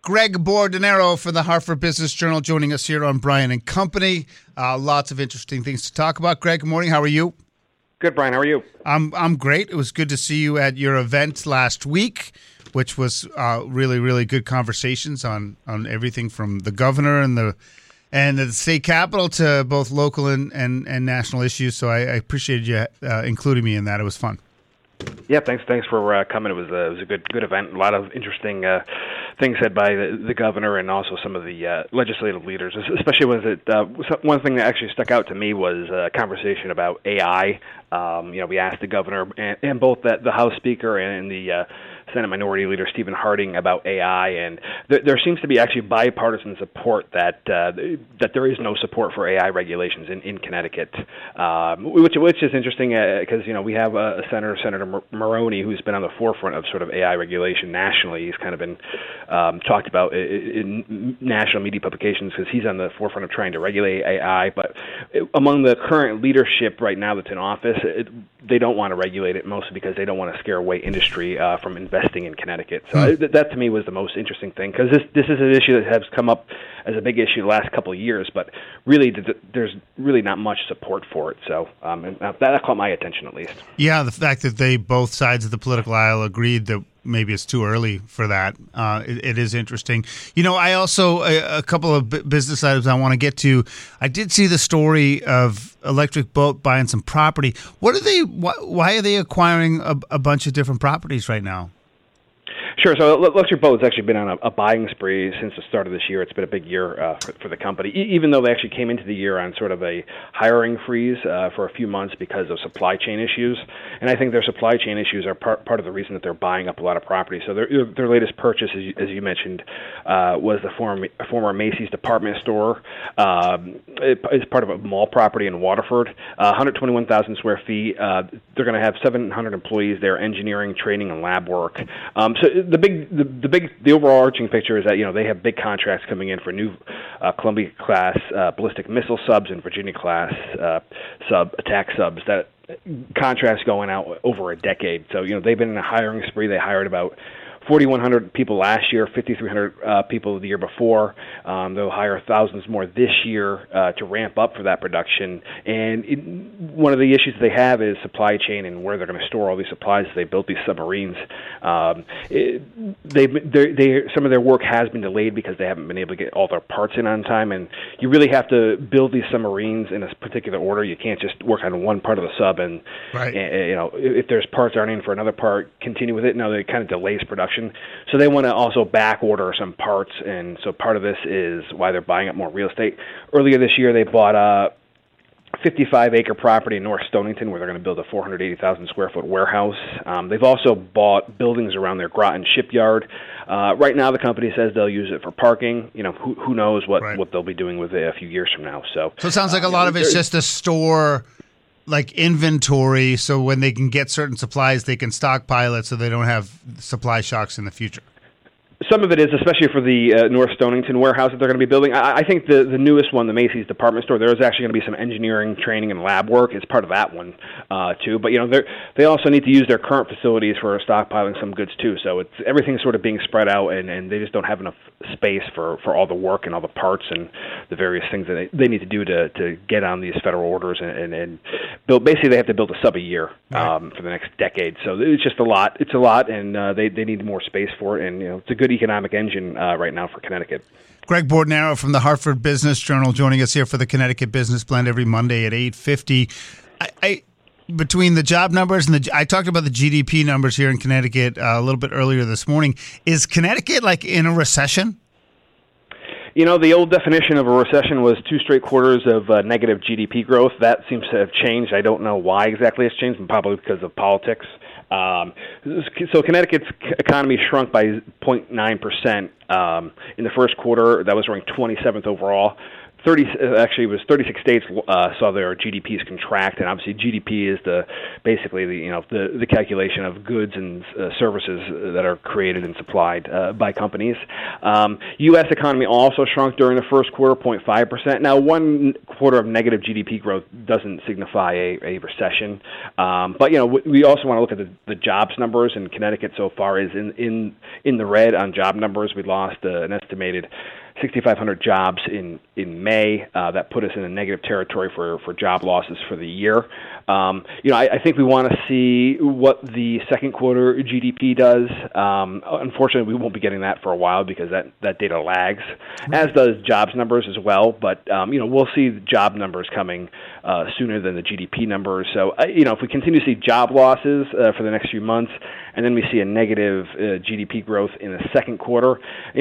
Greg Bordenero for the Hartford Business Journal joining us here on Brian and Company. Lots of interesting things to talk about. Greg, good morning. How are you? Good, Brian. How are you? I'm great. It was good to see you at your event last week, which was really, really good conversations on everything from the governor and the state capitol to both local and national issues. So I appreciated you including me in that. It was fun. Yeah, thanks for coming. It was a good event. A lot of interesting things said by the governor and also some of the legislative leaders. Especially one thing that actually stuck out to me was a conversation about AI. We asked the governor and both the House Speaker and the Senate Minority Leader Stephen Harding about AI, and there seems to be actually bipartisan support that there is no support for AI regulations in Connecticut, which is interesting because we have Senator Maroney, who's been on the forefront of sort of AI regulation nationally. He's kind of been talked about in national media publications because he's on the forefront of trying to regulate AI. But among the current leadership right now that's in office, they don't want to regulate it, mostly because they don't want to scare away industry from investing in Connecticut. So that to me was the most interesting thing, because this is an issue that has come up as a big issue the last couple of years, but really there's really not much support for it. So that caught my attention, at least. Yeah, the fact that both sides of the political aisle agreed that maybe it's too early for that. It is interesting. I also, a couple of business items I want to get to. I did see the story of Electric Boat buying some property. Why are they acquiring a bunch of different properties right now? Sure. So Electric Boat has actually been on a buying spree since the start of this year. It's been a big year for the company, even though they actually came into the year on sort of a hiring freeze for a few months because of supply chain issues. And I think their supply chain issues are part of the reason that they're buying up a lot of property. So their latest purchase, as you mentioned, was the former Macy's department store. It's part of a mall property in Waterford, 121,000 square feet. They're going to have 700 employees there, engineering, training, and lab work. So the overarching picture is that they have big contracts coming in for new Columbia class ballistic missile subs and Virginia class attack subs. That contracts going out over a decade. So they've been in a hiring spree. They hired about 4,100 people last year, 5,300 people the year before. They'll hire thousands more this year to ramp up for that production. And one of the issues they have is supply chain and where they're going to store all these supplies. They built these submarines. Some of their work has been delayed because they haven't been able to get all their parts in on time. And you really have to build these submarines in a particular order. You can't just work on one part of the sub and if there's parts aren't in for another part, continue with it. No, it kind of delays production. So they want to also back order some parts, and so part of this is why they're buying up more real estate. Earlier this year, they bought a 55-acre property in North Stonington where they're going to build a 480,000 square foot warehouse. They've also bought buildings around their Groton shipyard. Right now, the company says they'll use it for parking. Who knows what they'll be doing with it a few years from now. So it sounds like a lot of it's just a store, like inventory, so when they can get certain supplies, they can stockpile it so they don't have supply shocks in the future. Some of it is, especially for the North Stonington warehouse that they're going to be building. I think the newest one, the Macy's department store, there's actually going to be some engineering, training, and lab work as part of that one, too. But, they also need to use their current facilities for stockpiling some goods, too. So everything's sort of being spread out, and they just don't have enough space for all the work and all the parts and the various things that they need to do to get on these federal orders and build. Basically, they have to build a sub a year for the next decade. So it's just a lot. It's a lot, and they need more space for it. And, it's a good economic engine right now for Connecticut. Greg Bordenero from the Hartford Business Journal joining us here for the Connecticut Business Blend every Monday at 8:50. Between the job numbers and I talked about the GDP numbers here in Connecticut a little bit earlier this morning. Is Connecticut like in a recession? The old definition of a recession was 2 straight quarters of negative GDP growth. That seems to have changed. I don't know why exactly it's changed, probably because of politics. So Connecticut's economy shrunk by 0.9% in the first quarter. That was ranked 27th overall. Actually, it was 36 states saw their GDPs contract, and obviously GDP is basically the calculation of goods and services that are created and supplied by companies. U.S. economy also shrunk during the first quarter, 0.5%. Now, 1 quarter of negative GDP growth doesn't signify a recession, but we also want to look at the jobs numbers, and Connecticut so far is in the red on job numbers. We lost an estimated 6,500 jobs in May. That put us in a negative territory for job losses for the year. I think we want to see what the second quarter GDP does. Unfortunately, we won't be getting that for a while because that data lags, as does jobs numbers as well. But we'll see the job numbers coming sooner than the GDP numbers. So if we continue to see job losses for the next few months, and then we see a negative GDP growth in the second quarter,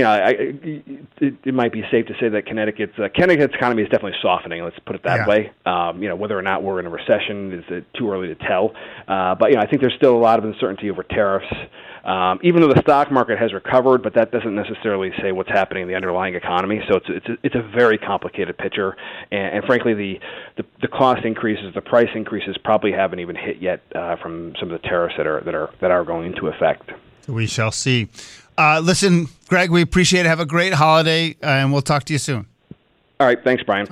it might be safe to say that Connecticut's economy is definitely softening. Let's put it that way. Whether or not we're in a recession is too early to tell. But I think there's still a lot of uncertainty over tariffs. Even though the stock market has recovered, but that doesn't necessarily say what's happening in the underlying economy. So it's a very complicated picture, and frankly, the cost increases, the price increases probably haven't even hit yet from some of the tariffs that are going into effect. We shall see. Listen, Greg, we appreciate it. Have a great holiday, and we'll talk to you soon. All right. Thanks, Brian.